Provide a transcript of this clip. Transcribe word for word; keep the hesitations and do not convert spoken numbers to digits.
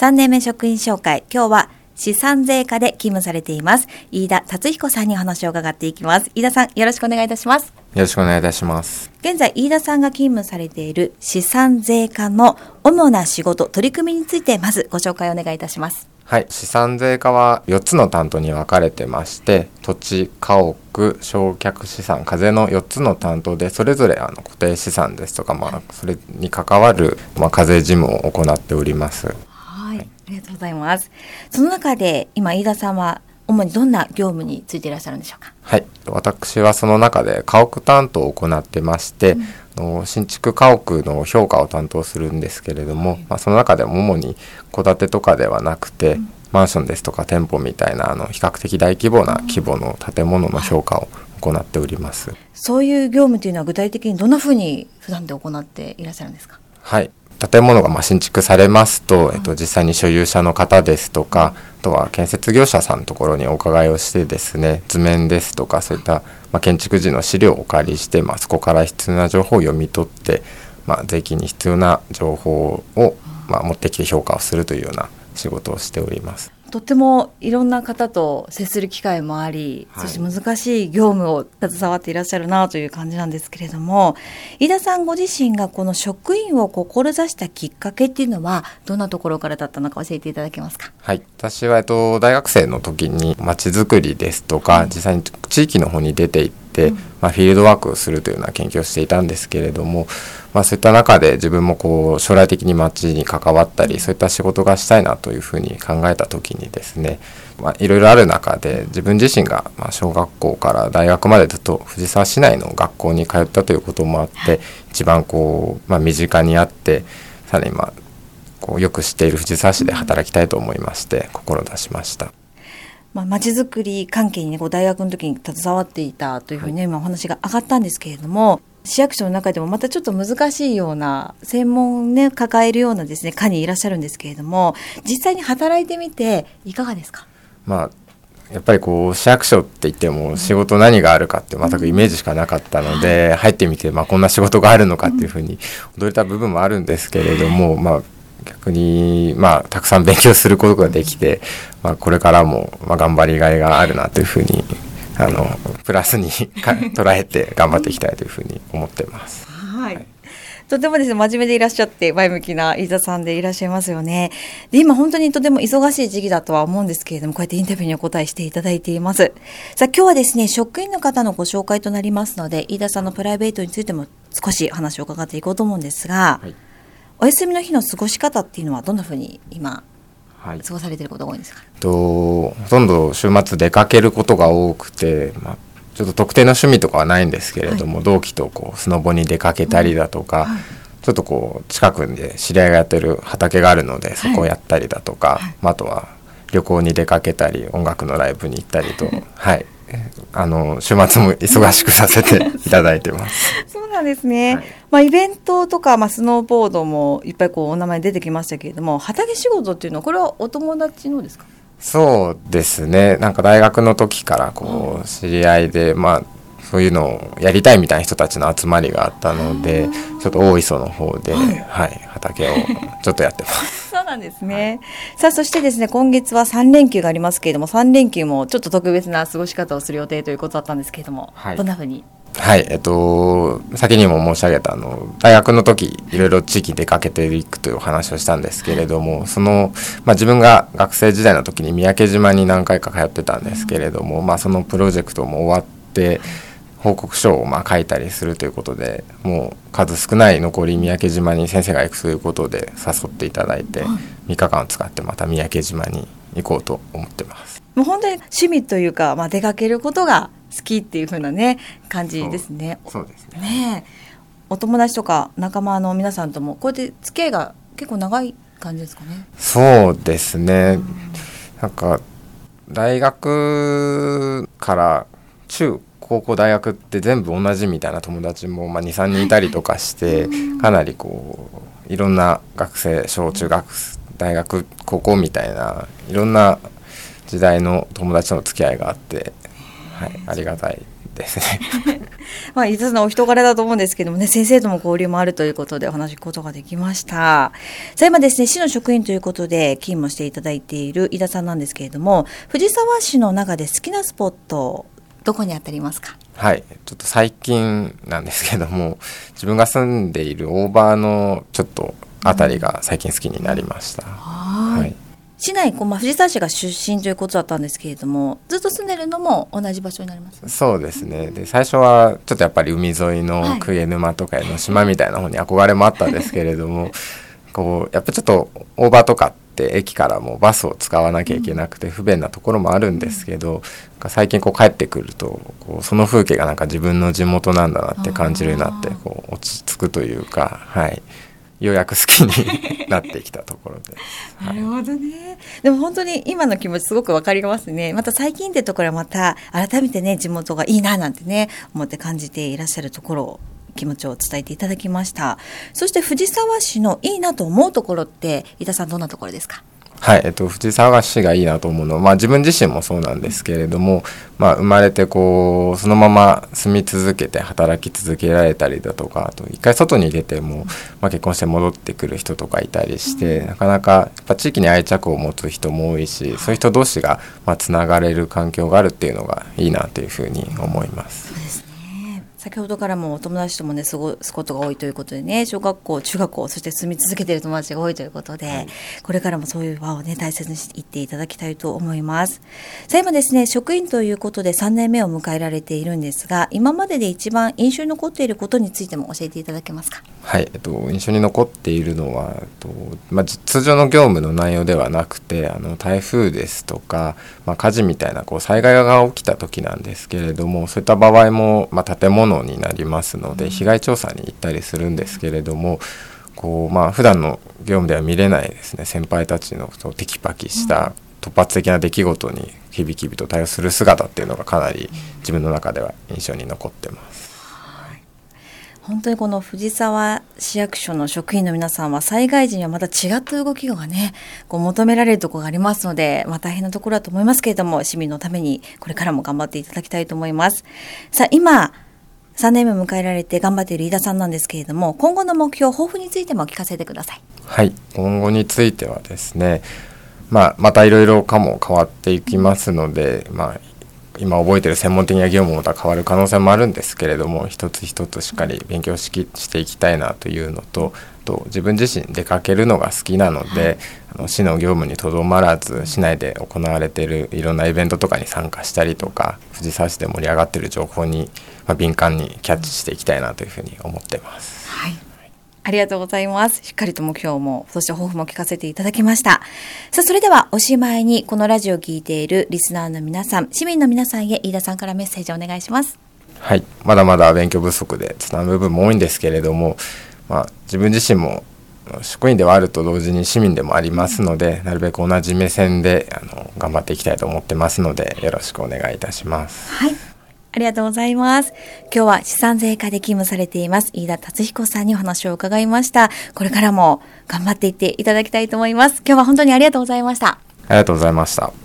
さんねんめ職員紹介、今日は資産税課で勤務されています飯田達彦さんにお話を伺っていきます。飯田さん、よろしくお願いいたします。 よろしくお願いいたします。 現在飯田さんが勤務されている資産税課の主な仕事、取り組みについてまずご紹介お願いいたします。 はい、資産税課はよっつの担当に分かれてまして、土地、家屋、償却資産、課税のよっつの担当で、それぞれあの固定資産ですとか、まあ、それに関わる、まあ、課税事務を行っております。 はい、ありがとうございます。その中で今飯田さんは主にどんな業務についていらっしゃるんでしょうか。 はい、私はその中で家屋担当を行ってまして、うん、新築家屋の評価を担当するんですけれども、はい、まあ、その中でも主に戸建てとかではなくて、うん、マンションですとか店舗みたいなあの比較的大規模な規模の建物の評価を行っております。 そういう業務というのは具体的にどんなふうに普段で行っていらっしゃるんですか。 はい、建物がまあ新築されますと、えっと、実際に所有者の方ですとか、あとは建設業者さんのところにお伺いをしてですね、図面ですとかそういった、まあ、建築時の資料をお借りして、まあ、そこから必要な情報を読み取って、まあ、税金に必要な情報を、まあ、持ってきて評価をするというような仕事をしております。 とってもいろんな方と接する機会もあり、はい、そして難しい業務を携わっていらっしゃるなという感じなんですけれども、飯田さんご自身がこの職員を志したきっかけっていうのはどんなところからだったのか教えていただけますか。 はい、私は、えっと、大学生の時にまちづくりですとか、うん、実際に地域の方に出て行って、うん、まあ、フィールドワークをするというような研究をしていたんですけれども、まあ、そういった中で自分もこう将来的に町に関わったり、そういった仕事がしたいなというふうに考えた時にですね、まあ、いろいろある中で自分自身がまあ小学校から大学までずっと藤沢市内の学校に通ったということもあって、一番こう、まあ、身近にあってさらにまあこうよく知っている藤沢市で働きたいと思いまして志しました。 まあ、町づくり関係に、ね、こう大学の時に携わっていたというふうに、ね、はい、今お話が上がったんですけれども、市役所の中でもまたちょっと難しいような専門ね抱えるようなですね課にいらっしゃるんですけれども、実際に働いてみていかがですか。 まあやっぱりこう市役所って言っても仕事何があるかって全くイメージしかなかったので、うん、入ってみて、まあ、こんな仕事があるのかっていうふうに驚いた部分もあるんですけれども、うん、まあ逆に、まあ、たくさん勉強することができて、まあ、これからも、まあ、頑張りがいがあるなというふうにあのプラスに捉えて頑張っていきたいというふうに思ってます。 はい、はい、とてもですね真面目でいらっしゃって前向きな飯田さんでいらっしゃいますよね。で今本当にとても忙しい時期だとは思うんですけれども、こうやってインタビューにお答えしていただいています。さあ今日はですね職員の方のご紹介となりますので、飯田さんのプライベートについても少し話を伺っていこうと思うんですが、はい、お休みの日の過ごし方っていうのはどんなふうに今過ごされていることが多いんですか。 はい、とほとんど週末出かけることが多くて、まあ、ちょっと特定の趣味とかはないんですけれども、はい、同期とこうスノボに出かけたりだとか、うんはい、ちょっとこう近くで知り合いがやってる畑があるのでそこをやったりだとか、はいまあ、あとは旅行に出かけたり音楽のライブに行ったりとはいあの週末も忙しくさせていただいてますそうなんですね、はい、まあ、イベントとか、まあ、スノーボードもいっぱいこうお名前出てきましたけれども、畑仕事っていうのはこれはお友達のですか。 そうですね、なんか大学の時からこう知り合いで、まあそういうのをやりたいみたいな人たちの集まりがあったので、ちょっと大磯の方で、はいはい、畑をちょっとやってますそうなんですね、はい、さあそしてですね今月はさん連休がありますけれども、さん連休もちょっと特別な過ごし方をする予定ということだったんですけれども、はい、どんなふうに。 はい、えっと先にも申し上げたあの大学の時いろいろ地域に出かけていくというお話をしたんですけれども、その、まあ、自分が学生時代の時に三宅島に何回か通ってたんですけれども、まあ、そのプロジェクトも終わって報告書をまあ書いたりするということで、もう数少ない残り三宅島に先生が行くということで誘っていただいて、みっかかんを使ってまた三宅島に行こうと思ってます。 もう本当に趣味というか、まあ、出かけることが好きっていう風なね感じですね。 そう、そうですね。 ねえ、お友達とか仲間の皆さんともこうやって付き合いが結構長い感じですかね。 そうですね、うん、なんか大学から中高校大学って全部同じみたいな友達もまあ にさんにんいたりとかして、かなりこういろんな学生小中学大学高校みたいないろんな時代の友達との付き合いがあって、はい、ありがたいですねまあ、飯田さんのお人柄だと思うんですけどもね、先生とも交流もあるということでお話聞くことができました。さあ今ですね、市の職員ということで勤務していただいている飯田さんなんですけれども、藤沢市の中で好きなスポットどこにあたりますか？ はい、ちょっと最近なんですけども、自分が住んでいる大場のちょっとあたりが最近好きになりました。うん、 はい、はい、市内こう、まあ、藤沢市が出身ということだったんですけれども、ずっと住んでるのも同じ場所になります？ そうですね。で最初はちょっとやっぱり海沿いの鵠沼とか江ノ島みたいな方に憧れもあったんですけれどもこうやっぱちょっと大場とかって駅からもバスを使わなきゃいけなくて不便なところもあるんですけど、うん、最近こう帰ってくるとこうその風景がなんか自分の地元なんだなって感じるようになってこう落ち着くというか、はい、ようやく好きになってきたところでなるほどね。でも本当に今の気持ちすごくわかりますね。また最近ってところはまた改めてね、地元がいいななんてね思って感じていらっしゃるところを気持ちを伝えていただきました。そして藤沢市のいいなと思うところって飯田さんどんなところですか？ はい、えっと、藤沢市がいいなと思うのは、まあ、自分自身もそうなんですけれども、まあ、生まれてこうそのまま住み続けて働き続けられたりだとか、あと一回外に出ても、まあ、結婚して戻ってくる人とかいたりして、うん、なかなかやっぱ地域に愛着を持つ人も多いし、そういう人同士がまあつながれる環境があるっていうのがいいなというふうに思います。 そうですね。先ほどからもお友達ともね過ごすことが多いということでね、小学校中学校そして住み続けている友達が多いということで、はい、これからもそういう場をね大切にしていっていただきたいと思います。さあ今ですね、職員ということでさんねんめを迎えられているんですが、今までで一番印象に残っていることについても教えていただけますか？ はい、えっと、印象に残っているのは、えっとまあ、通常の業務の内容ではなくて、あの台風ですとか、まあ、火事みたいなこう災害が起きた時なんですけれども、そういった場合も、まあ、建物になりますので被害調査に行ったりするんですけれども、こう、まあ、普段の業務では見れないですね、先輩たちのそうテキパキした突発的な出来事に日々日々と対応する姿っていうのがかなり自分の中では印象に残ってます。 本当にこの藤沢市役所の職員の皆さんは災害時にはまた違った動きがねこう求められるところがありますので、まあ、大変なところだと思いますけれども、市民のためにこれからも頑張っていただきたいと思います。さあ今さんねんめを迎えられて頑張っている飯田さんなんですけれども、今後の目標抱負についても聞かせてください。 はい、今後についてはですね、まあ、またいろいろかも変わっていきますので、まあ今覚えている専門的な業務もまた変わる可能性もあるんですけれども、一つ一つしっかり勉強ししていきたいなというのと、と自分自身出かけるのが好きなので、はい、あの市の業務にとどまらず市内で行われているいろんなイベントとかに参加したりとか、藤沢市で盛り上がっている情報に、まあ、敏感にキャッチしていきたいなというふうに思ってます。 はい、ありがとうございます。しっかりと目標もそして抱負も聞かせていただきました。さあそれではおしまいにこのラジオを聞いているリスナーの皆さん、市民の皆さんへ飯田さんからメッセージをお願いします。 はい、まだまだ勉強不足でつな部分も多いんですけれども、まあ、自分自身も職員ではあると同時に市民でもありますので、なるべく同じ目線であの頑張っていきたいと思ってますので、よろしくお願いいたします。 はい、ありがとうございます。今日は資産税課で勤務されています飯田達彦さんにお話を伺いました。これからも頑張っていっていただきたいと思います。今日は本当にありがとうございました。 ありがとうございました。